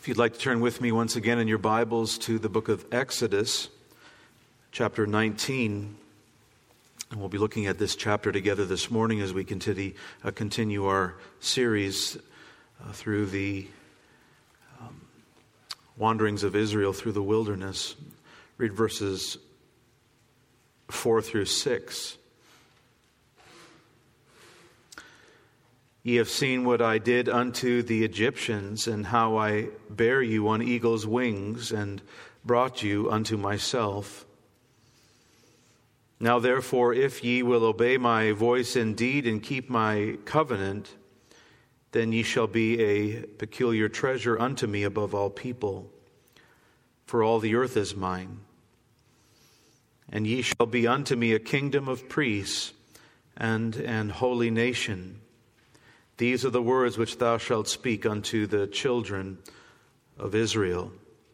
If you'd like to turn with me once again in your Bibles to the book of Exodus, chapter 19. And we'll be looking at this chapter together this morning as we continue our series through the wanderings of Israel through the wilderness. Read verses 4 through 6. Ye have seen what I did unto the Egyptians, and how I bare you on eagle's wings, and brought you unto myself. Now therefore, if ye will obey my voice indeed, and keep my covenant, then ye shall be a peculiar treasure unto me above all people. For all the earth is mine. And ye shall be unto me a kingdom of priests, and an holy nation. These are the words which thou shalt speak unto the children of Israel.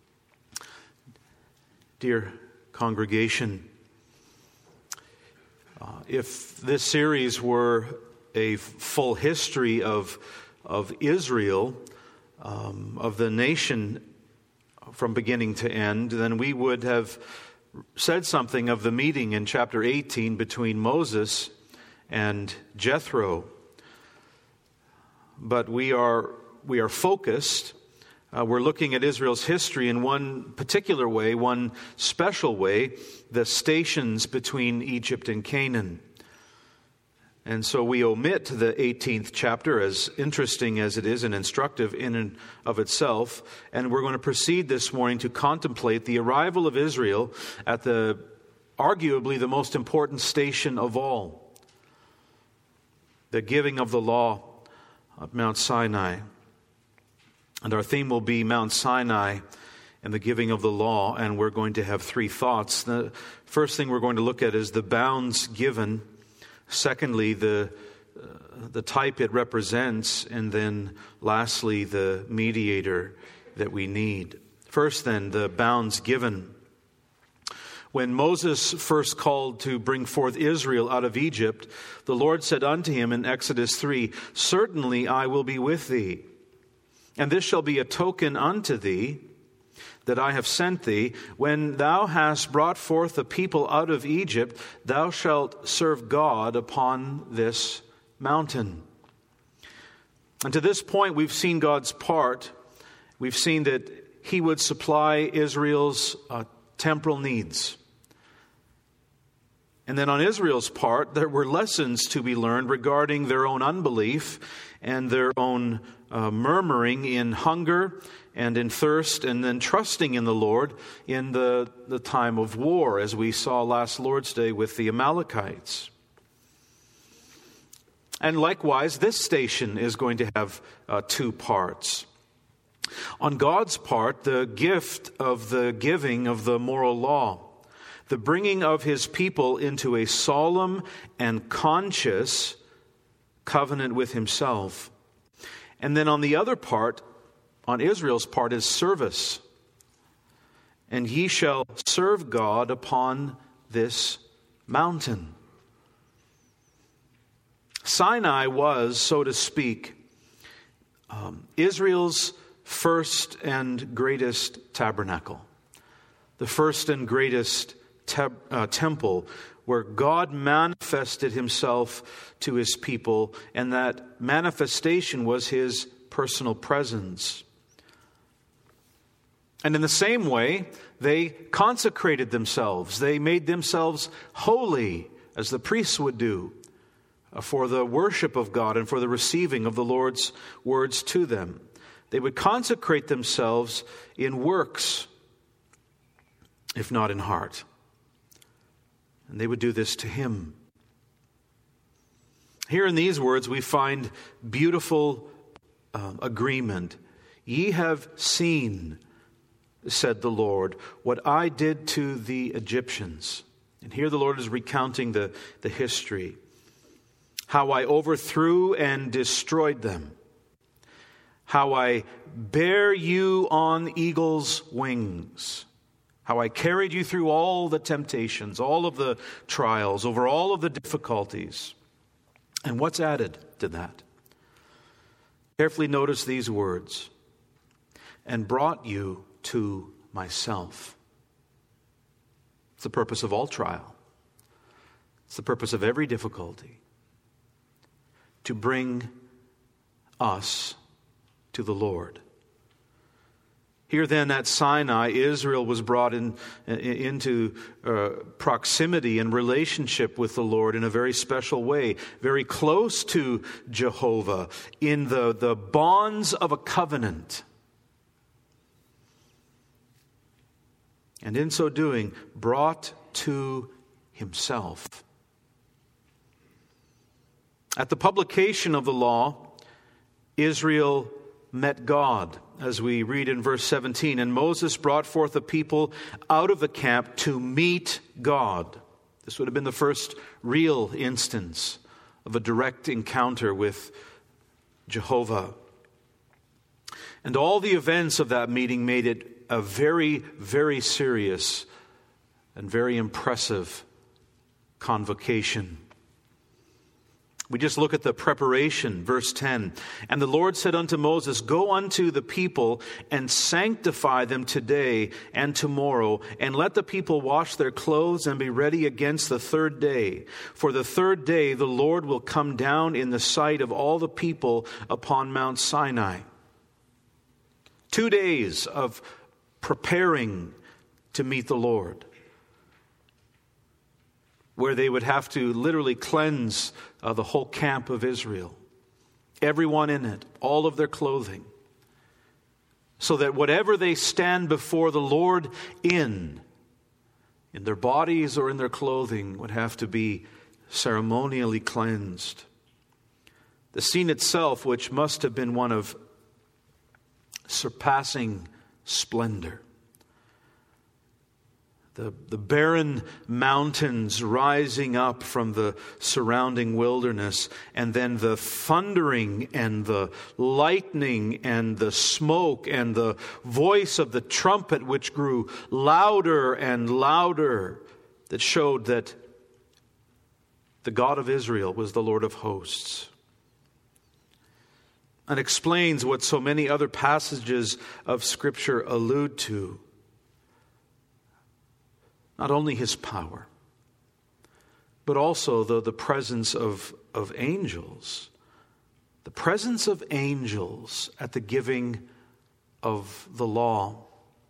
Dear congregation, if this series were a full history of Israel, of the nation from beginning to end, then we would have said something of the meeting in chapter 18 between Moses and Jethro. But we are focused. We're looking at Israel's history in one particular way, one special way, the stations between Egypt and Canaan. And so we omit the 18th chapter, as interesting as it is and instructive in and of itself. And we're going to proceed this morning to contemplate the arrival of Israel at arguably the most important station of all, the giving of the law of Mount Sinai. And our theme will be Mount Sinai and the giving of the law, and we're going to have three thoughts. The first thing we're going to look at is the bounds given. Secondly, the type it represents, and then lastly, the mediator that we need. First then, the bounds given. When Moses first called to bring forth Israel out of Egypt, the Lord said unto him in Exodus 3, Certainly I will be with thee, and this shall be a token unto thee that I have sent thee. When thou hast brought forth the people out of Egypt, thou shalt serve God upon this mountain. And to this point, we've seen God's part. We've seen that He would supply Israel's temporal needs. And then on Israel's part, there were lessons to be learned regarding their own unbelief and their own murmuring in hunger and in thirst, and then trusting in the Lord in the time of war, as we saw last Lord's Day with the Amalekites. And likewise, this station is going to have two parts. On God's part, the gift of the giving of the moral law, the bringing of His people into a solemn and conscious covenant with Himself. And then on the other part, on Israel's part, is service. And ye shall serve God upon this mountain. Sinai was, so to speak, Israel's first and greatest tabernacle. The first and greatest temple where God manifested Himself to His people, and that manifestation was His personal presence. And in the same way, they consecrated themselves. They made themselves holy, as the priests would do, for the worship of God and for the receiving of the Lord's words to them. They would consecrate themselves in works, if not in heart. And they would do this to Him. Here in these words we find beautiful agreement. Ye have seen, said the Lord, what I did to the Egyptians. And here the Lord is recounting the history. How I overthrew and destroyed them. How I bare you on eagle's wings. How I carried you through all the temptations, all of the trials, over all of the difficulties. And what's added to that? Carefully notice these words. and brought you to myself. It's the purpose of all trial. It's the purpose of every difficulty, to bring us to the Lord. Here then at Sinai, Israel was brought into proximity and relationship with the Lord in a very special way, very close to Jehovah, in the bonds of a covenant. And in so doing, brought to himself. At the publication of the law, Israel met God, as we read in verse 17. And Moses brought forth the people out of the camp to meet God. This would have been the first real instance of a direct encounter with Jehovah. And all the events of that meeting made it a very, very serious and very impressive convocation. We just look at the preparation, verse 10. And the Lord said unto Moses, Go unto the people and sanctify them today and tomorrow, and let the people wash their clothes and be ready against the third day. For the third day the Lord will come down in the sight of all the people upon Mount Sinai. 2 days of preparing to meet the Lord, where they would have to literally cleanse the whole camp of Israel, everyone in it, all of their clothing, so that whatever they stand before the Lord in their bodies or in their clothing, would have to be ceremonially cleansed. The scene itself, which must have been one of surpassing splendor. The barren mountains rising up from the surrounding wilderness, and then the thundering and the lightning and the smoke and the voice of the trumpet, which grew louder and louder, that showed that the God of Israel was the Lord of hosts. And explains what so many other passages of Scripture allude to. Not only his power, but also the presence of angels. The presence of angels at the giving of the law.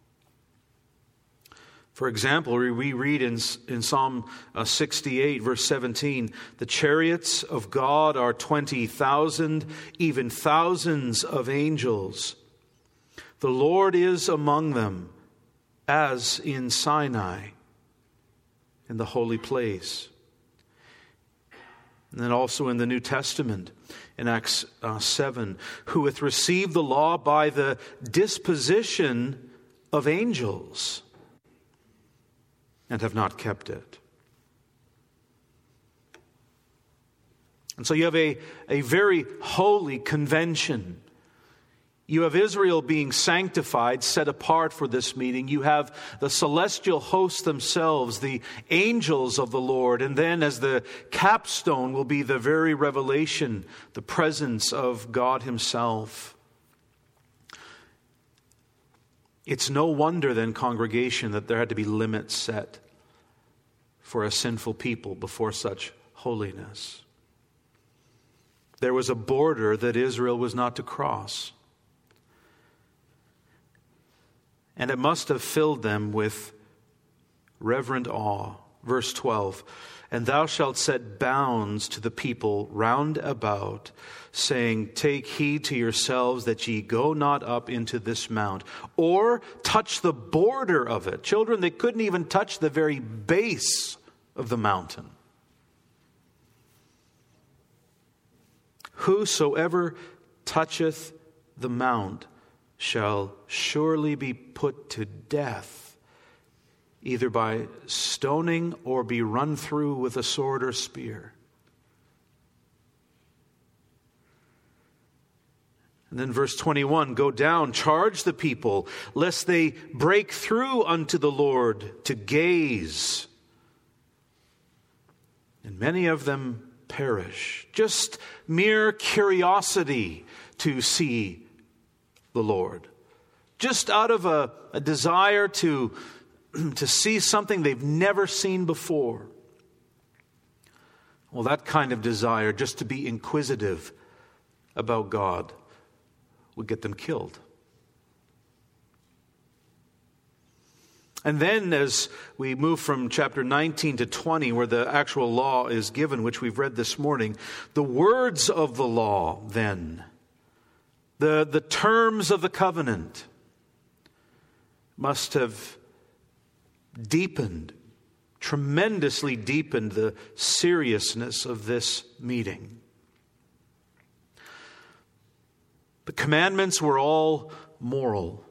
For example, we read in Psalm 68, verse 17, the chariots of God are 20,000, even thousands of angels. The Lord is among them, as in Sinai, in the holy place. And then also in the New Testament, in Acts 7, who hath received the law by the disposition of angels, and have not kept it. And so you have a very holy convention. You have Israel being sanctified, set apart for this meeting. You have the celestial hosts themselves, the angels of the Lord. And then as the capstone will be the very revelation, the presence of God himself. It's no wonder then, congregation, that there had to be limits set for a sinful people before such holiness. There was a border that Israel was not to cross. And it must have filled them with reverent awe. Verse 12, and thou shalt set bounds to the people round about, saying, take heed to yourselves that ye go not up into this mount, or touch the border of it. Children, they couldn't even touch the very base of the mountain. Whosoever toucheth the mount shall surely be put to death, either by stoning or be run through with a sword or spear. And then verse 21, go down, charge the people, lest they break through unto the Lord to gaze. And many of them perish. Just mere curiosity to see the Lord, just out of a desire to see something they've never seen before. Well, that kind of desire, just to be inquisitive about God, would get them killed. And then as we move from chapter 19 to 20, where the actual law is given, which we've read this morning, the words of the law then, the terms of the covenant, must have tremendously deepened the seriousness of this meeting. The commandments were all moral.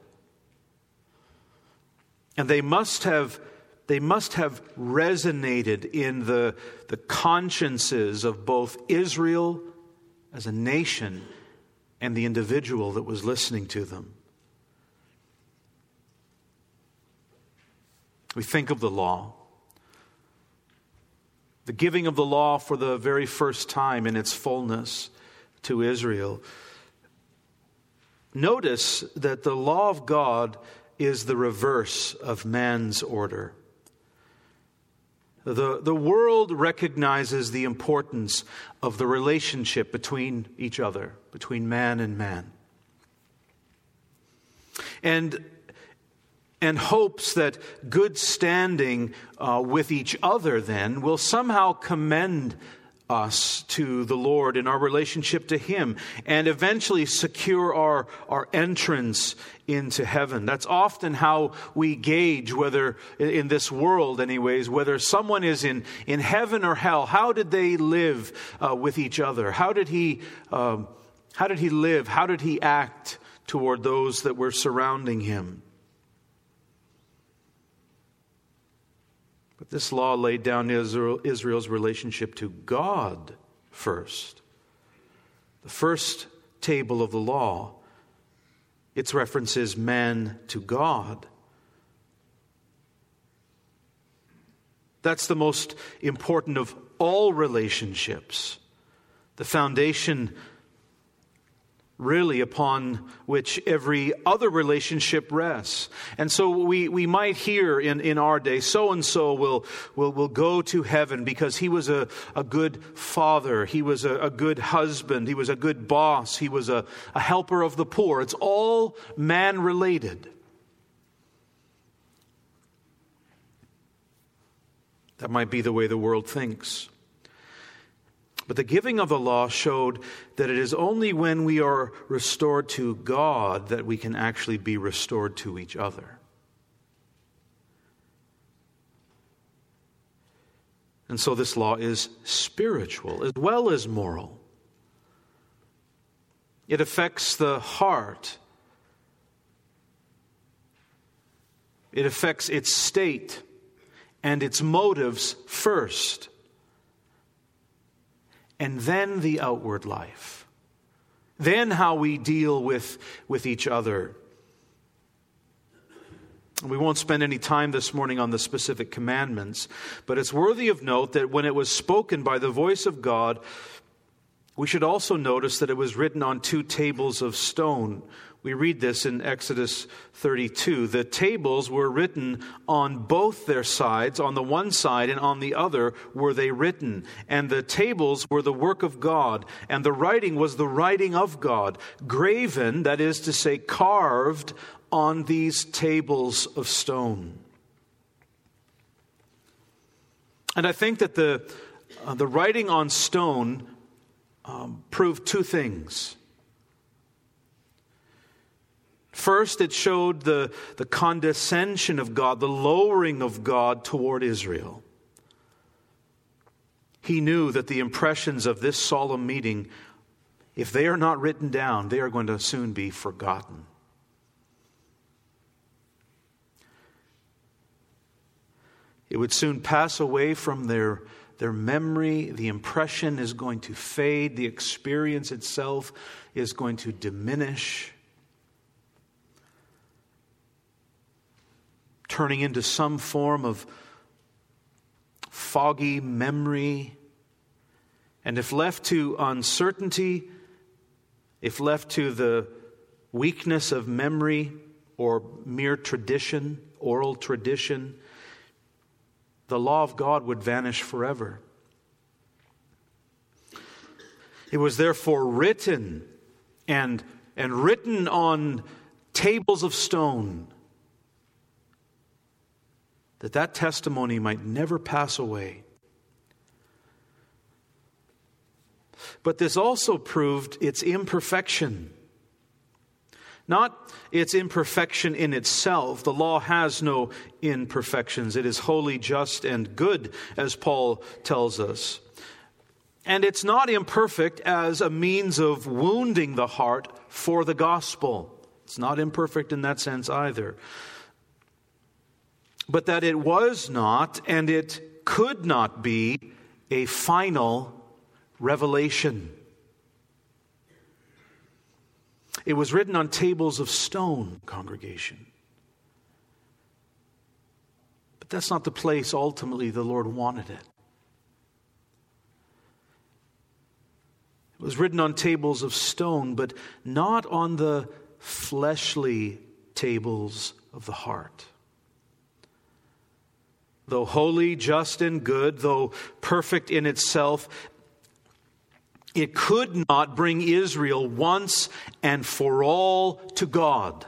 And they must have resonated in the consciences of both Israel as a nation and the individual that was listening to them. We think of the law. The giving of the law for the very first time in its fullness to Israel. Notice that the law of God is the reverse of man's order. The world recognizes the importance of the relationship between each other, between man and man. And hopes that good standing with each other then will somehow commend us to the Lord in our relationship to Him and eventually secure our entrance into heaven. That's often how we gauge whether, in this world anyways, whether someone is in heaven or hell. How did they live with each other? How did he live? How did he act toward those that were surrounding him? But this law laid down Israel's relationship to God first. The first table of the law, its reference is man to God. That's the most important of all relationships. The foundation really upon which every other relationship rests. And so we might hear in our day, so-and-so will go to heaven because he was a good father, he was a good husband, he was a good boss, he was a helper of the poor. It's all man-related. That might be the way the world thinks. But the giving of the law showed that it is only when we are restored to God that we can actually be restored to each other. And so this law is spiritual as well as moral. It affects the heart. It affects its state and its motives first. And then the outward life. Then how we deal with each other. We won't spend any time this morning on the specific commandments, but it's worthy of note that when it was spoken by the voice of God, we should also notice that it was written on 2 tables of stone. We read this in Exodus 32. The tables were written on both their sides. On the one side and on the other were they written. And the tables were the work of God. And the writing was the writing of God. Graven, that is to say, carved on these tables of stone. And I think that the writing on stone proved 2 things. First, it showed the condescension of God, the lowering of God toward Israel. He knew that the impressions of this solemn meeting, if they are not written down, they are going to soon be forgotten. It would soon pass away from their memory. The impression is going to fade. The experience itself is going to diminish, turning into some form of foggy memory. And if left to uncertainty, if left to the weakness of memory or mere tradition, oral tradition, the law of God would vanish forever. It was therefore written and written on tables of stone, that testimony might never pass away. But this also proved its imperfection. Not its imperfection in itself. The law has no imperfections. It is holy, just, and good, as Paul tells us. And it's not imperfect as a means of wounding the heart for the gospel. It's not imperfect in that sense either. But that it was not, and it could not be, a final revelation. It was written on tables of stone, congregation. But that's not the place ultimately the Lord wanted it. It was written on tables of stone, but not on the fleshly tables of the heart. Though holy, just, and good, though perfect in itself, it could not bring Israel once and for all to God.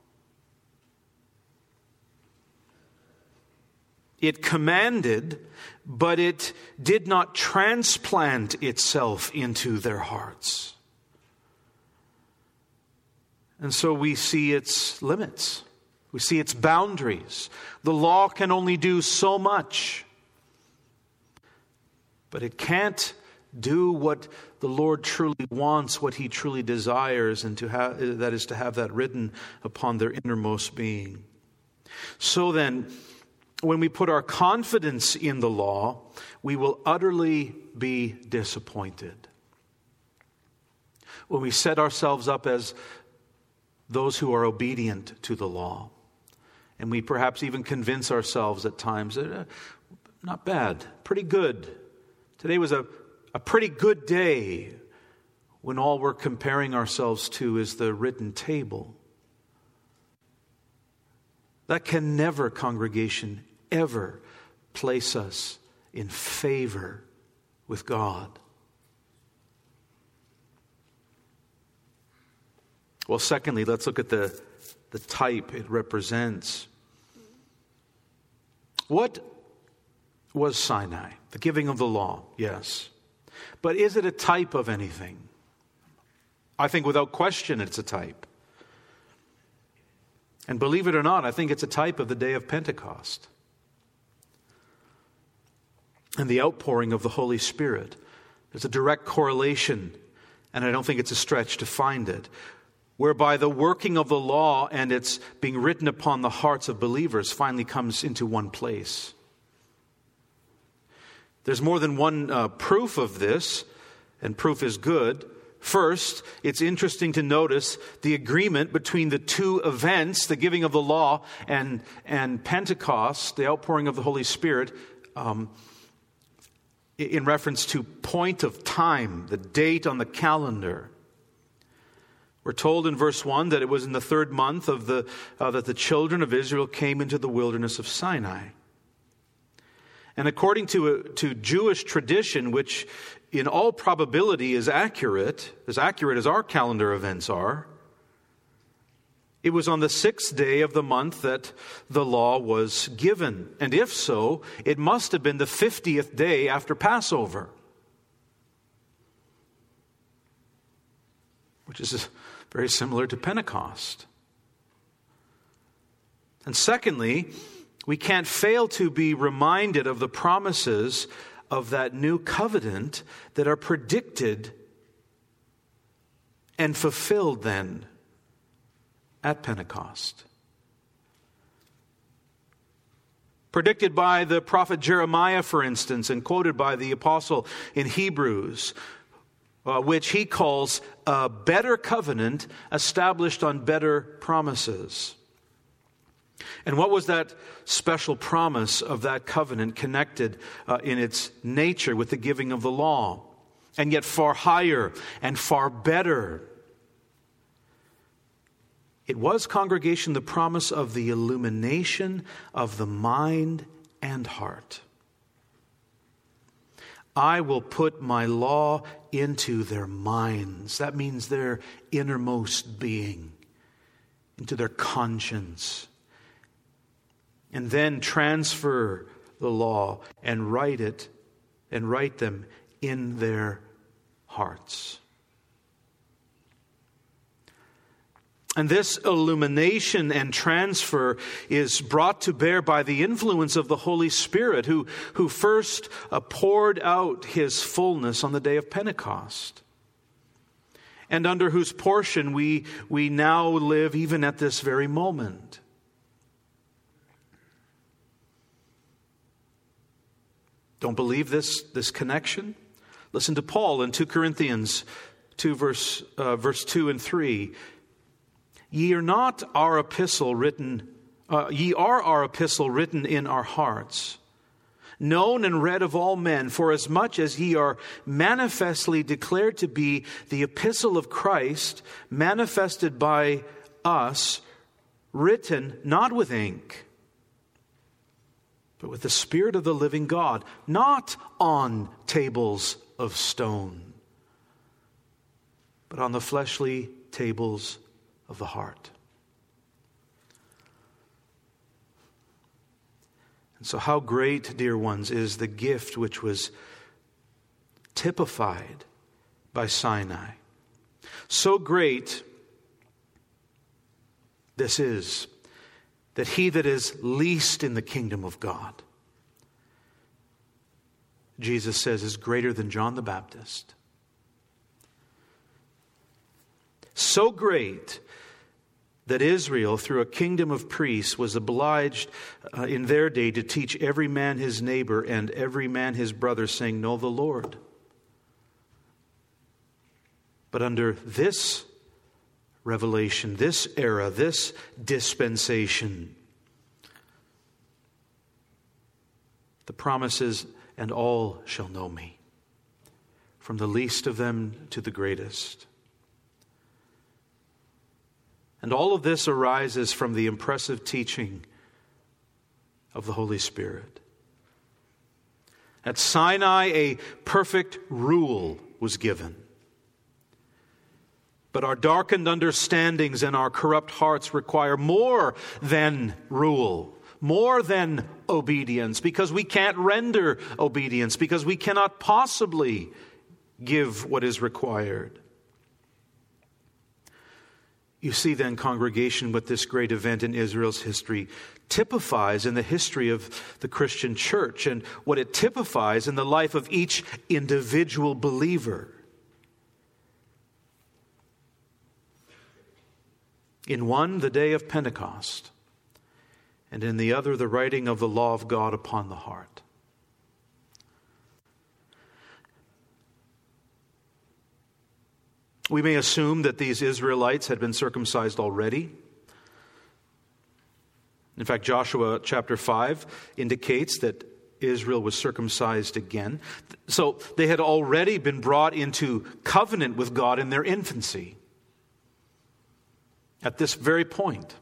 It commanded, but it did not transplant itself into their hearts. And so we see its limits. We see its boundaries. The law can only do so much. But it can't do what the Lord truly wants, what He truly desires, and that is to have that written upon their innermost being. So then, when we put our confidence in the law, we will utterly be disappointed. When we set ourselves up as those who are obedient to the law, and we perhaps even convince ourselves at times that not bad, pretty good. Today was a pretty good day, when all we're comparing ourselves to is the written table. That can never, congregation, ever place us in favor with God. Well, secondly, let's look at the type it represents. What was Sinai? The giving of the law, yes. But is it a type of anything? I think without question it's a type. And believe it or not, I think it's a type of the day of Pentecost and the outpouring of the Holy Spirit. There's a direct correlation, and I don't think it's a stretch to find it, whereby the working of the law and its being written upon the hearts of believers finally comes into one place. There's more than one proof of this, and proof is good. First, it's interesting to notice the agreement between the two events, the giving of the law and Pentecost, the outpouring of the Holy Spirit, in reference to point of time, the date on the calendar. We're told in verse 1 that it was in the third month of that the children of Israel came into the wilderness of Sinai. And according to Jewish tradition, which in all probability is accurate as our calendar events are, it was on the 6th day of the month that the law was given. And if so, it must have been the 50th day after Passover, which is very similar to Pentecost. And secondly, we can't fail to be reminded of the promises of that new covenant that are predicted and fulfilled then at Pentecost. Predicted by the prophet Jeremiah, for instance, and quoted by the apostle in Hebrews, which he calls a better covenant established on better promises. And what was that special promise of that covenant connected in its nature with the giving of the law? And yet far higher and far better. It was, congregation, the promise of the illumination of the mind and heart. I will put my law into their minds. That means their innermost being, into their conscience. And then transfer the law and write them in their hearts. And this illumination and transfer is brought to bear by the influence of the Holy Spirit, who first poured out His fullness on the day of Pentecost, and under whose portion we now live even at this very moment. Don't believe this connection? Listen to Paul in 2 Corinthians 2, verse 2 and 3. Ye are our epistle written in our hearts, known and read of all men, for as much as ye are manifestly declared to be the epistle of Christ, manifested by us, written not with ink, but with the Spirit of the living God, not on tables of stone, but on the fleshly tables of the heart. And so how great, dear ones, is the gift which was typified by Sinai. So great this is, that he that is least in the kingdom of God, Jesus says, is greater than John the Baptist. So great that Israel, through a kingdom of priests, was obliged in their day to teach every man his neighbor and every man his brother, saying, know the Lord. But under this revelation, this era, this dispensation, the promise is, and all shall know me, from the least of them to the greatest. And all of this arises from the impressive teaching of the Holy Spirit. At Sinai, a perfect rule was given. But our darkened understandings and our corrupt hearts require more than rule, more than obedience, because we can't render obedience, because we cannot possibly give what is required. You see then, congregation, what this great event in Israel's history typifies in the history of the Christian church, and what it typifies in the life of each individual believer. In one, the day of Pentecost, and in the other, the writing of the law of God upon the heart. We may assume that these Israelites had been circumcised already. In fact, Joshua chapter 5 indicates that Israel was circumcised again. So they had already been brought into covenant with God in their infancy. At this very point.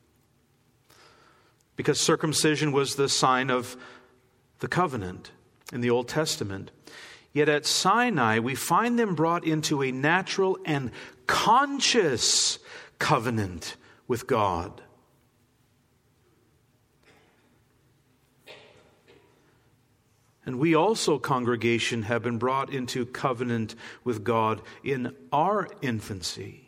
Because circumcision was the sign of the covenant in the Old Testament. Yet at Sinai, we find them brought into a natural and conscious covenant with God. And we also, congregation, have been brought into covenant with God in our infancy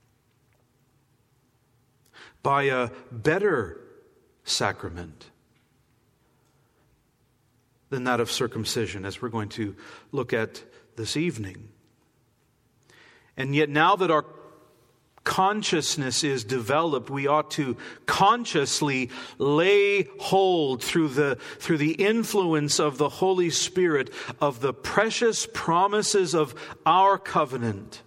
by a better sacrament than that of circumcision, as we're going to look at this evening. And yet now that our consciousness is developed, we ought to consciously lay hold through the influence of the Holy Spirit of the precious promises of our covenant.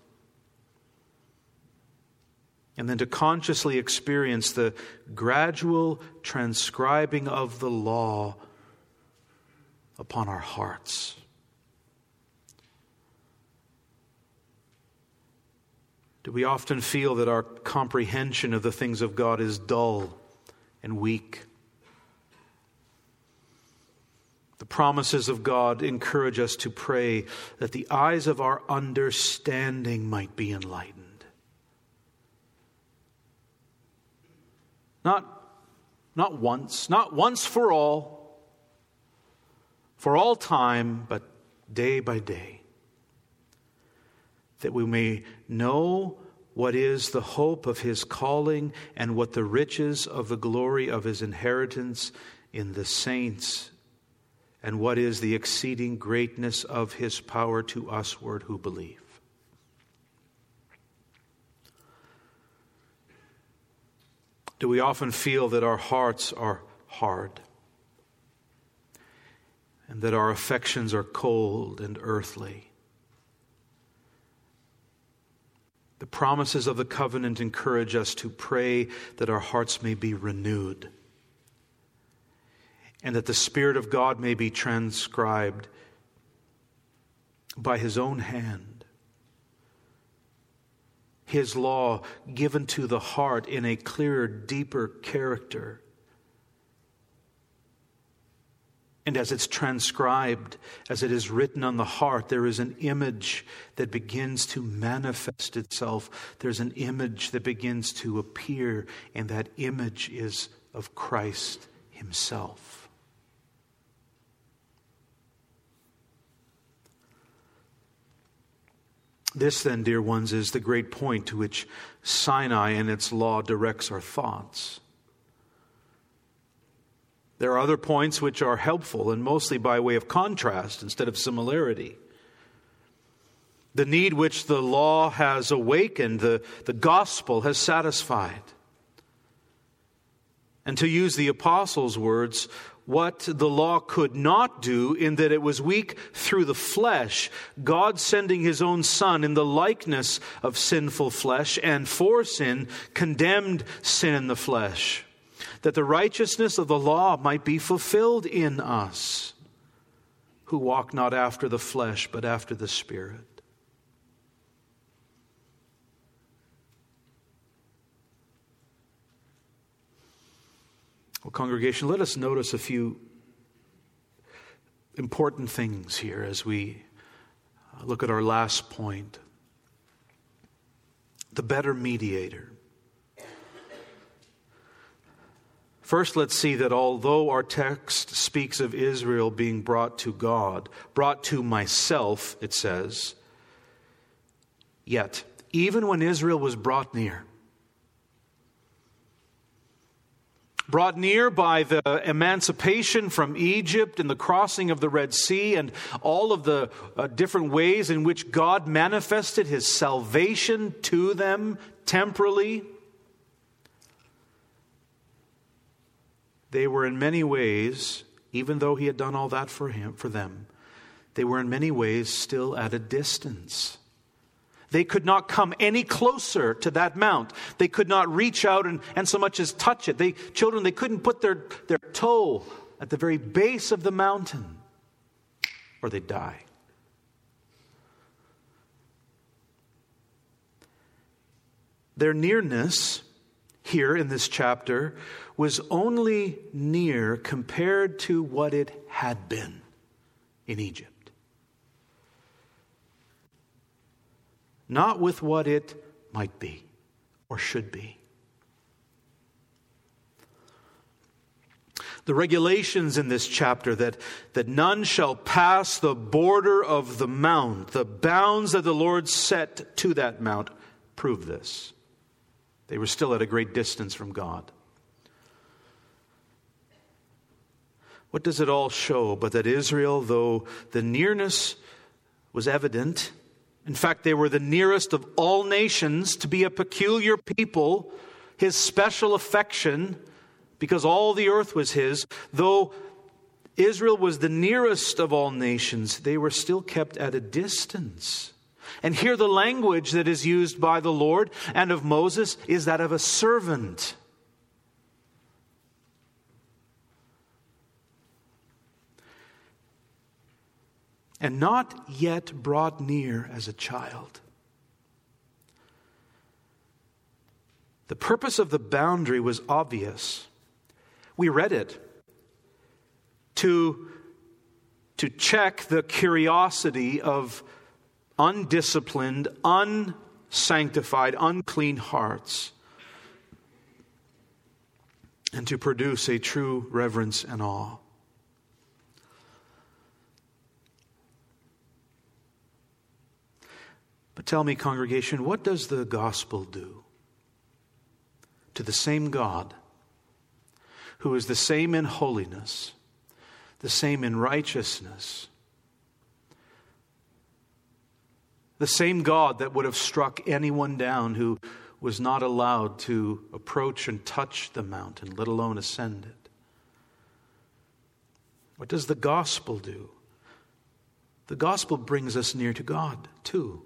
And then to consciously experience the gradual transcribing of the law upon our hearts. Do we often feel that our comprehension of the things of God is dull and weak? The promises of God encourage us to pray that the eyes of our understanding might be enlightened. Not once for all time, but day by day. That we may know what is the hope of His calling and what the riches of the glory of His inheritance in the saints, and what is the exceeding greatness of His power to usward who believe. Do we often feel that our hearts are hard and that our affections are cold and earthly? The promises of the covenant encourage us to pray that our hearts may be renewed and that the Spirit of God may be transcribed by His own hand. His law given to the heart in a clearer, deeper character. And as it's transcribed, as it is written on the heart, there is an image that begins to manifest itself. There's an image that begins to appear, and that image is of Christ Himself. This then, dear ones, is the great point to which Sinai and its law directs our thoughts. There are other points which are helpful, and mostly by way of contrast instead of similarity. The need which the law has awakened, the gospel has satisfied. And to use the apostles' words, what the law could not do, in that it was weak through the flesh, God sending His own Son in the likeness of sinful flesh, and for sin, condemned sin in the flesh, that the righteousness of the law might be fulfilled in us, who walk not after the flesh, but after the Spirit. Well, congregation, let us notice a few important things here as we look at our last point. The better mediator. First, let's see that although our text speaks of Israel being brought to God, brought to myself, it says, yet, even when Israel was brought near by the emancipation from Egypt and the crossing of the Red Sea and all of the different ways in which God manifested His salvation to them temporally, they were in many ways, even though He had done all that for them, they were in many ways still at a distance. They could not come any closer to that mount. They could not reach out and so much as touch it. They couldn't put their toe at the very base of the mountain, or they'd die. Their nearness here in this chapter was only near compared to what it had been in Egypt. Not with what it might be or should be. The regulations in this chapter that none shall pass the border of the mount, the bounds that the Lord set to that mount, prove this. They were still at a great distance from God. What does it all show but that Israel, though the nearness was evident, in fact, they were the nearest of all nations to be a peculiar people, His special affection, because all the earth was His. Though Israel was the nearest of all nations, they were still kept at a distance. And here the language that is used by the Lord and of Moses is that of a servant. And not yet brought near as a child. The purpose of the boundary was obvious. We read it. To check the curiosity of undisciplined, unsanctified, unclean hearts, and to produce a true reverence and awe. But tell me, congregation, what does the gospel do to the same God who is the same in holiness, the same in righteousness, the same God that would have struck anyone down who was not allowed to approach and touch the mountain, let alone ascend it? What does the gospel do? The gospel brings us near to God, too.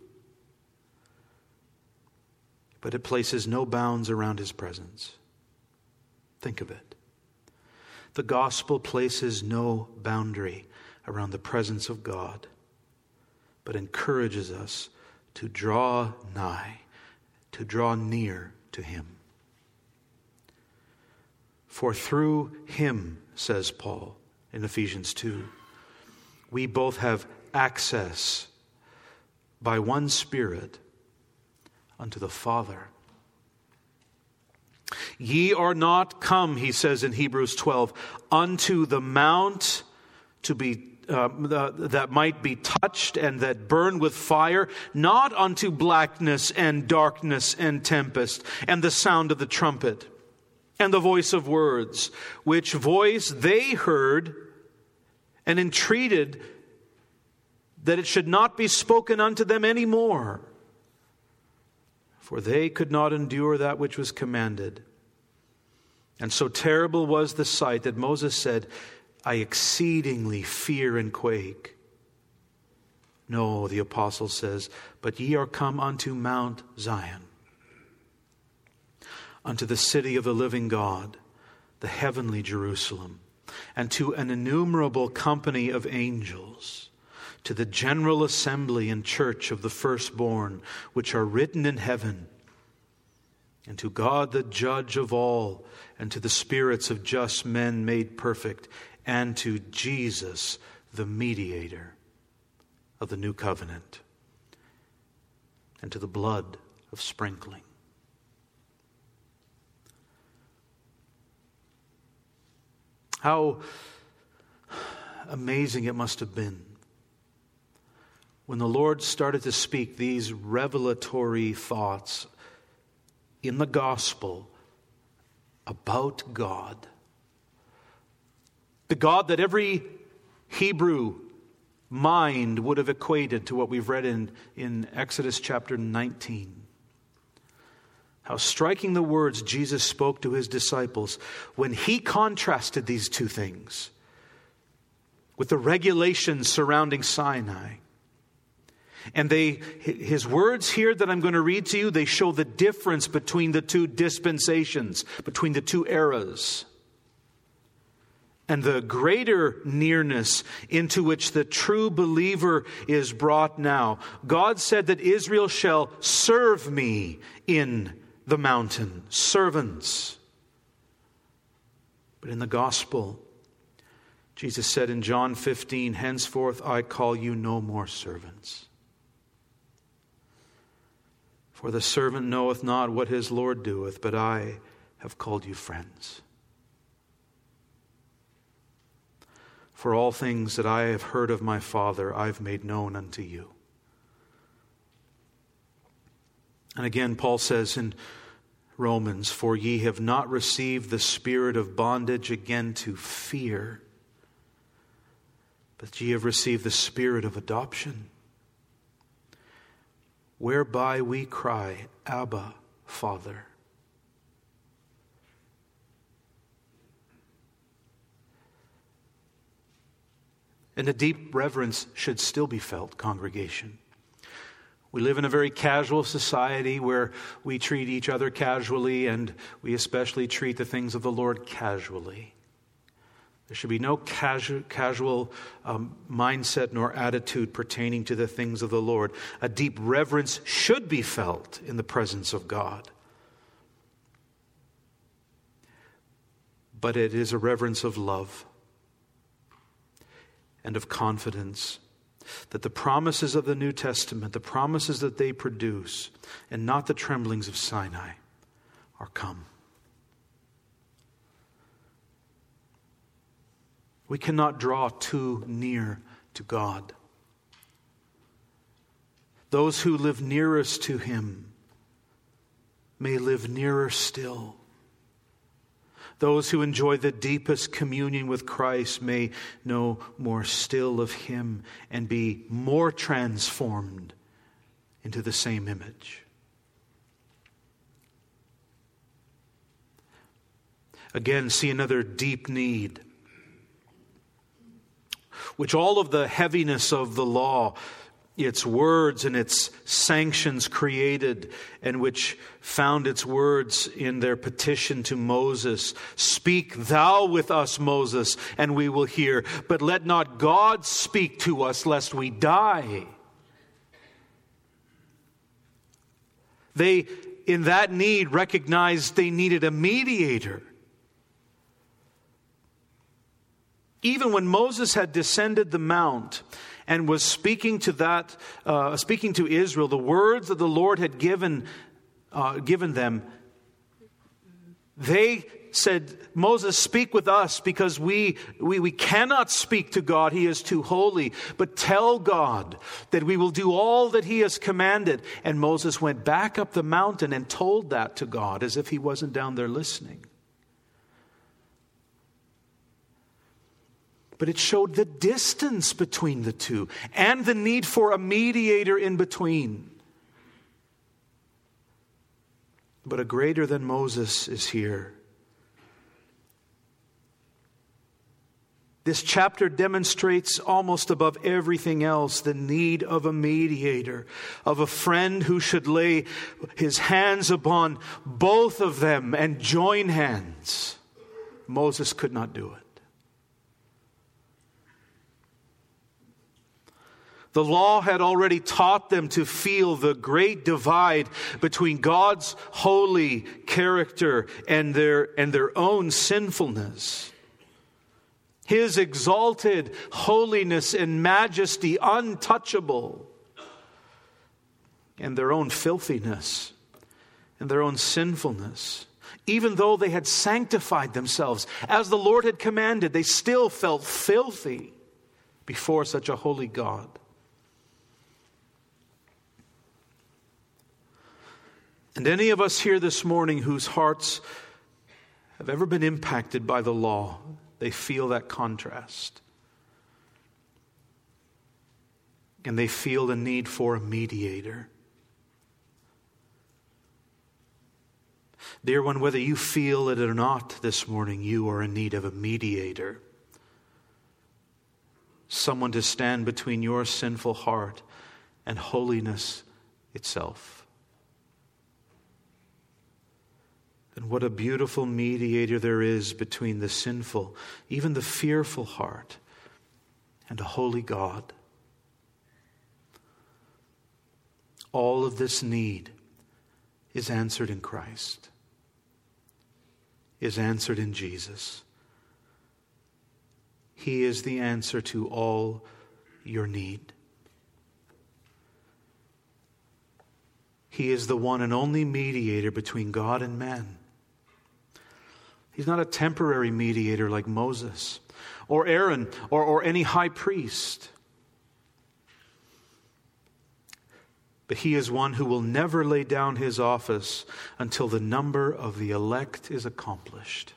But it places no bounds around His presence. Think of it. The gospel places no boundary around the presence of God, but encourages us to draw nigh, to draw near to Him. For through Him, says Paul in Ephesians 2, we both have access by one Spirit unto the Father. Ye are not come, he says in Hebrews 12, unto the mount to be that might be touched and that burn with fire, not unto blackness and darkness and tempest and the sound of the trumpet and the voice of words, which voice they heard and entreated that it should not be spoken unto them any more. For they could not endure that which was commanded. And so terrible was the sight that Moses said, I exceedingly fear and quake. No, the apostle says, but ye are come unto Mount Zion, unto the city of the living God, the heavenly Jerusalem, and to an innumerable company of angels, to the general assembly and church of the firstborn, which are written in heaven, and to God the judge of all, and to the spirits of just men made perfect, and to Jesus the mediator of the new covenant, and to the blood of sprinkling. How amazing it must have been when the Lord started to speak these revelatory thoughts in the gospel about God. The God that every Hebrew mind would have equated to what we've read in Exodus chapter 19. How striking the words Jesus spoke to His disciples when He contrasted these two things with the regulations surrounding Sinai. And His words here that I'm going to read to you, they show the difference between the two dispensations, between the two eras, and the greater nearness into which the true believer is brought now. God said that Israel shall serve me in the mountain, servants. But in the gospel, Jesus said in John 15, henceforth I call you no more servants. For the servant knoweth not what his Lord doeth, but I have called you friends. For all things that I have heard of my Father, I've made known unto you. And again, Paul says in Romans, for ye have not received the spirit of bondage again to fear, but ye have received the spirit of adoption, whereby we cry, Abba, Father. And a deep reverence should still be felt, congregation. We live in a very casual society where we treat each other casually, and we especially treat the things of the Lord casually. There should be no casual mindset nor attitude pertaining to the things of the Lord. A deep reverence should be felt in the presence of God. but it is a reverence of love and of confidence that the promises of the New Testament, the promises that they produce, and not the tremblings of Sinai, are come. We cannot draw too near to God. Those who live nearest to Him may live nearer still. Those who enjoy the deepest communion with Christ may know more still of Him and be more transformed into the same image. Again, see another deep need, which all of the heaviness of the law, its words and its sanctions created, and which found its words in their petition to Moses. Speak thou with us, Moses, and we will hear. But let not God speak to us, lest we die. They, in that need, recognized they needed a mediator. Even when Moses had descended the mount and was speaking to Israel, the words that the Lord had given them, they said, Moses, speak with us, because we cannot speak to God. He is too holy. But tell God that we will do all that He has commanded. And Moses went back up the mountain and told that to God, as if He wasn't down there listening. But it showed the distance between the two and the need for a mediator in between. But a greater than Moses is here. This chapter demonstrates almost above everything else the need of a mediator, of a friend who should lay his hands upon both of them and join hands. Moses could not do it. The law had already taught them to feel the great divide between God's holy character and their own sinfulness. His exalted holiness and majesty, untouchable, and their own filthiness and their own sinfulness. Even though they had sanctified themselves as the Lord had commanded, they still felt filthy before such a holy God. And any of us here this morning whose hearts have ever been impacted by the law, they feel that contrast. And they feel the need for a mediator. Dear one, whether you feel it or not this morning, you are in need of a mediator. Someone to stand between your sinful heart and holiness itself. And what a beautiful mediator there is between the sinful, even the fearful heart, and a holy God. All of this need is answered in Christ, is answered in Jesus. He is the answer to all your need. He is the one and only mediator between God and man. He's not a temporary mediator like Moses or Aaron or any high priest. But He is one who will never lay down His office until the number of the elect is accomplished.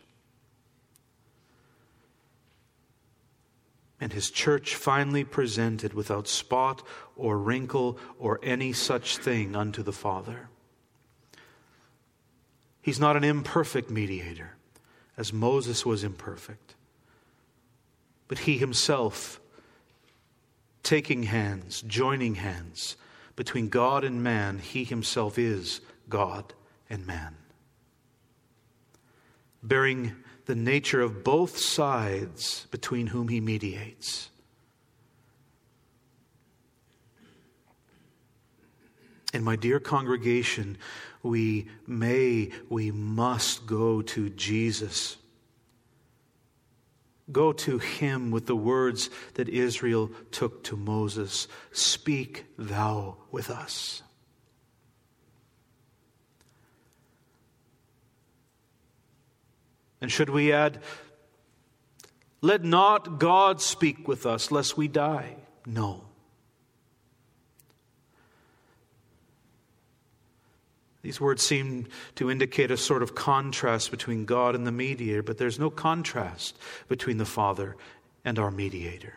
And His church finally presented without spot or wrinkle or any such thing unto the Father. He's not an imperfect mediator, as Moses was imperfect. But He Himself, taking hands, joining hands between God and man, He Himself is God and man, bearing the nature of both sides between whom He mediates. And my dear congregation, we must go to Jesus Go to him with the words that Israel took to Moses. Speak thou with us. And should we add, let not God speak with us lest we die? No. These words seem to indicate a sort of contrast between God and the mediator, but there's no contrast between the Father and our mediator.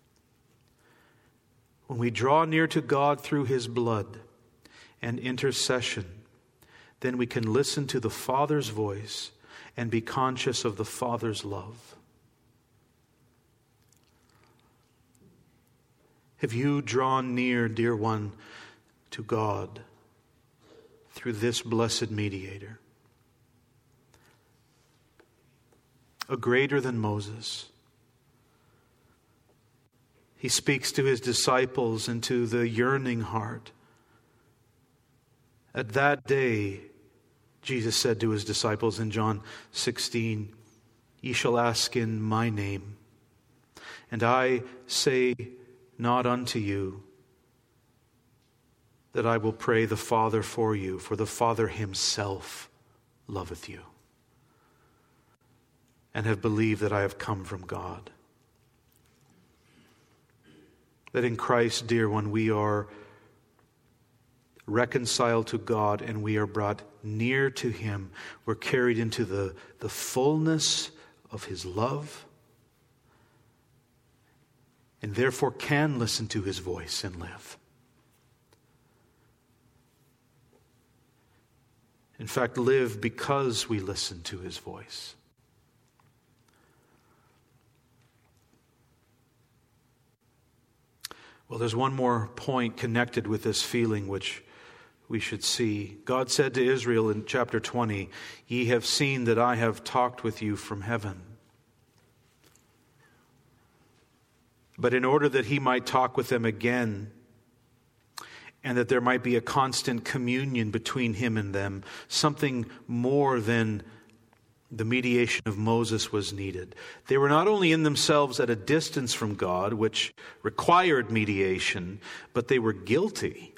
When we draw near to God through his blood and intercession, then we can listen to the Father's voice and be conscious of the Father's love. Have you drawn near, dear one, to God through this blessed mediator? A greater than Moses. He speaks to his disciples and to the yearning heart. At that day, Jesus said to his disciples in John 16, "Ye shall ask in my name, and I say not unto you that I will pray the Father for you, for the Father himself loveth you, and have believed that I have come from God." That in Christ, dear one, we are reconciled to God and we are brought near to him. We're carried into the fullness of his love, and therefore can listen to his voice and live. In fact, live because we listen to his voice. Well, there's one more point connected with this feeling which we should see. God said to Israel in chapter 20, "Ye have seen that I have talked with you from heaven." But in order that he might talk with them again, and that there might be a constant communion between him and them, something more than the mediation of Moses was needed. They were not only in themselves at a distance from God, which required mediation, but they were guilty.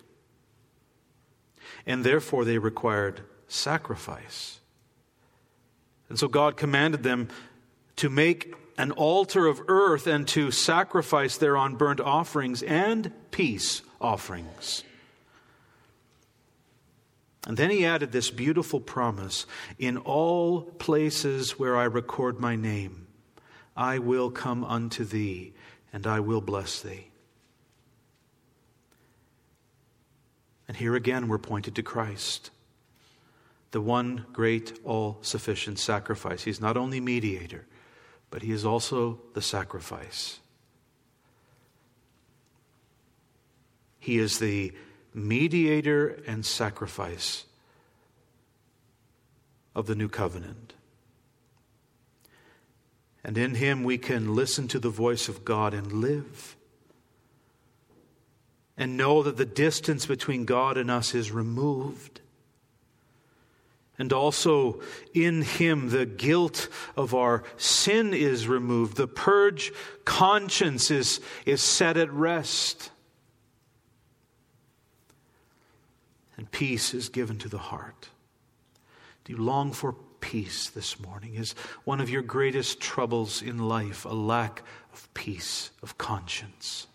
And therefore they required sacrifice. And so God commanded them to make an altar of earth and to sacrifice thereon burnt offerings and peace offerings. And then he added this beautiful promise, "In all places where I record my name, I will come unto thee, and I will bless thee." And here again we're pointed to Christ, the one great all-sufficient sacrifice. He's not only mediator, but he is also the sacrifice. He is the mediator and sacrifice of the new covenant. And in him we can listen to the voice of God and live. And know that the distance between God and us is removed. And also in him the guilt of our sin is removed. The purge conscience is set at rest. And peace is given to the heart. Do you long for peace this morning? Is one of your greatest troubles in life a lack of peace, of conscience?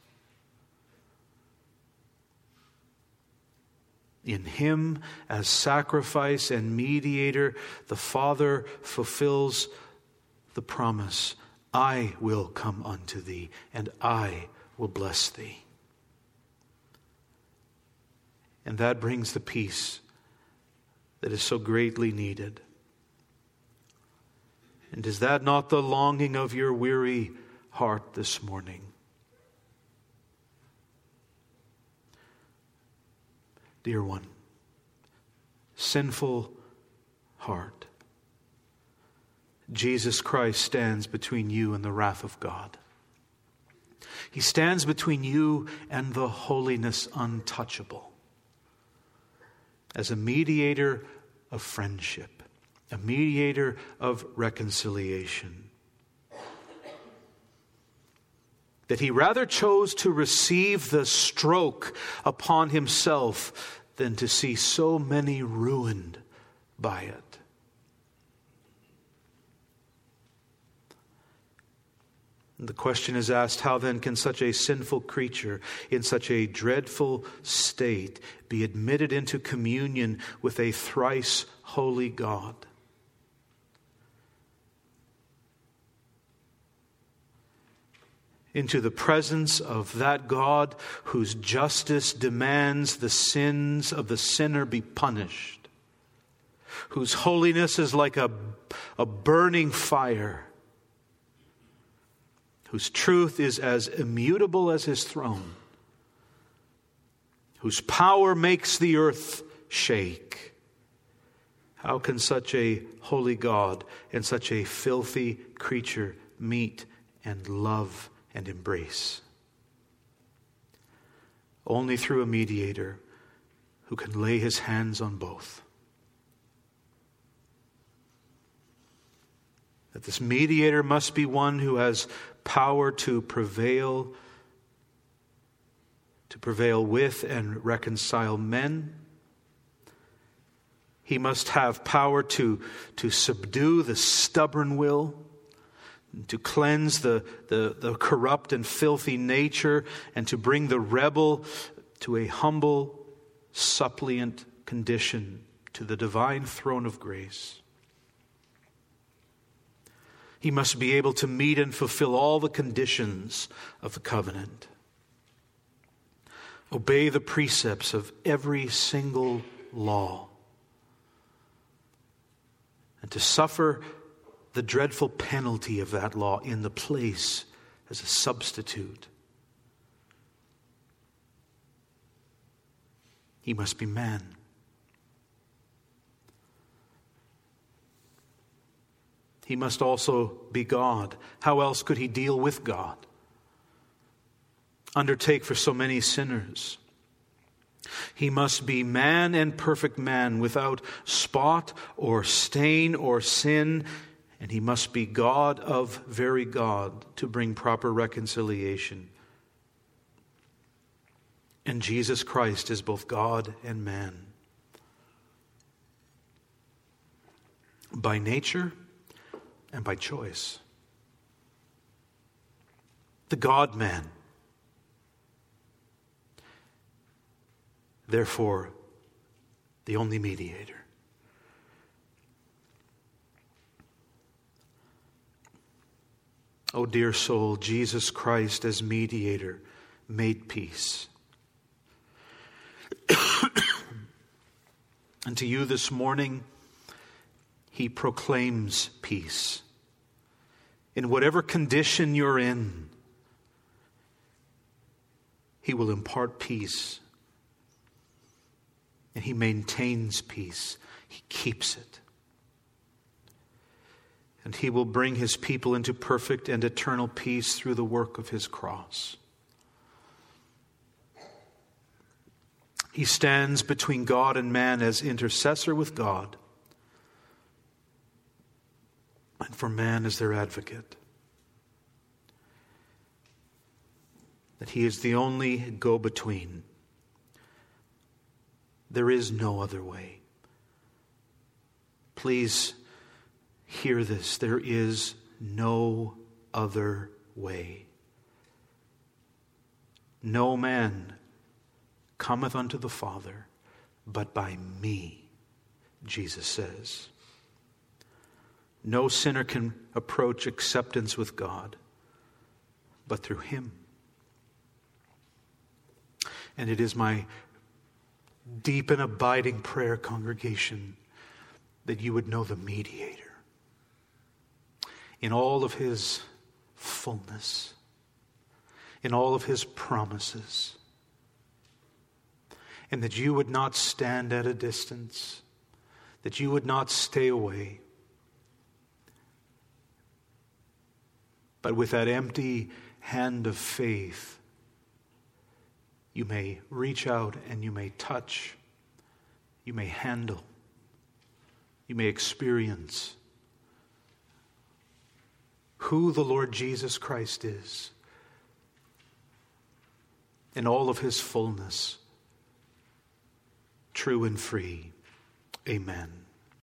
In him, as sacrifice and mediator, the Father fulfills the promise, "I will come unto thee, and I will bless thee." And that brings the peace that is so greatly needed. And is that not the longing of your weary heart this morning? Dear one, sinful heart, Jesus Christ stands between you and the wrath of God. He stands between you and the holiness untouchable. As a mediator of friendship, a mediator of reconciliation. that he rather chose to receive the stroke upon himself than to see so many ruined by it. The question is asked, how then can such a sinful creature in such a dreadful state be admitted into communion with a thrice holy God? Into the presence of that God whose justice demands the sins of the sinner be punished, whose holiness is like a burning fire, whose truth is as immutable as his throne, whose power makes the earth shake. How can such a holy God and such a filthy creature meet and love and embrace? Only through a mediator who can lay his hands on both. That this mediator must be one who has power to prevail with and reconcile men. He must have power to subdue the stubborn will, to cleanse the corrupt and filthy nature, and to bring the rebel to a humble, suppliant condition to the divine throne of grace. He must be able to meet and fulfill all the conditions of the covenant. Obey the precepts of every single law. And to suffer the dreadful penalty of that law in the place as a substitute. He must be man. He must also be God. How else could he deal with God? Undertake for so many sinners. He must be man and perfect man, without spot or stain or sin. And he must be God of very God to bring proper reconciliation. And Jesus Christ is both God and man. By nature and by choice. The God-man. Therefore, the only mediator. O dear soul, Jesus Christ as mediator made peace. And to you this morning, he proclaims peace. In whatever condition you're in, he will impart peace. And he maintains peace. He keeps it. And he will bring his people into perfect and eternal peace through the work of his cross. He stands between God and man as intercessor with God, and for man as their advocate. That he is the only go-between. There is no other way. Please hear this. There is no other way. No man cometh unto the Father but by me, Jesus says. No sinner can approach acceptance with God but through him. And it is my deep and abiding prayer, congregation, that you would know the mediator in all of his fullness, in all of his promises, and that you would not stand at a distance, that you would not stay away, but with that empty hand of faith, you may reach out and you may touch, you may handle, you may experience who the Lord Jesus Christ is, in all of his fullness, true and free. Amen.